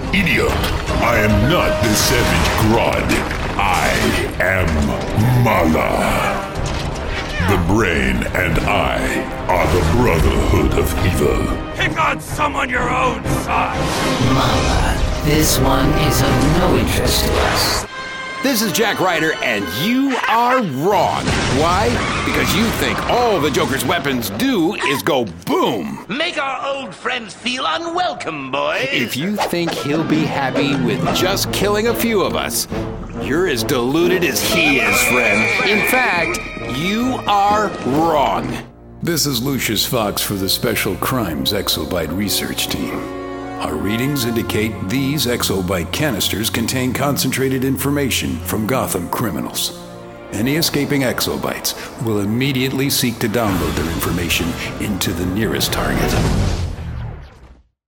Idiot, I am not the savage Grodd. I am Mala. The brain and I are the Brotherhood of Evil. Pick on someone your own size. Mala, this one is of no interest to us. This is Jack Ryder, and you are wrong. Why? Because you think all the Joker's weapons do is go boom. Make our old friends feel unwelcome, boys. If you think he'll be happy with just killing a few of us, you're as deluded as he is, friend. In fact, you are wrong. This is Lucius Fox for the Special Crimes Exobyte Research Team. Our readings indicate these exobyte canisters contain concentrated information from Gotham criminals. Any escaping exobytes will immediately seek to download their information into the nearest target.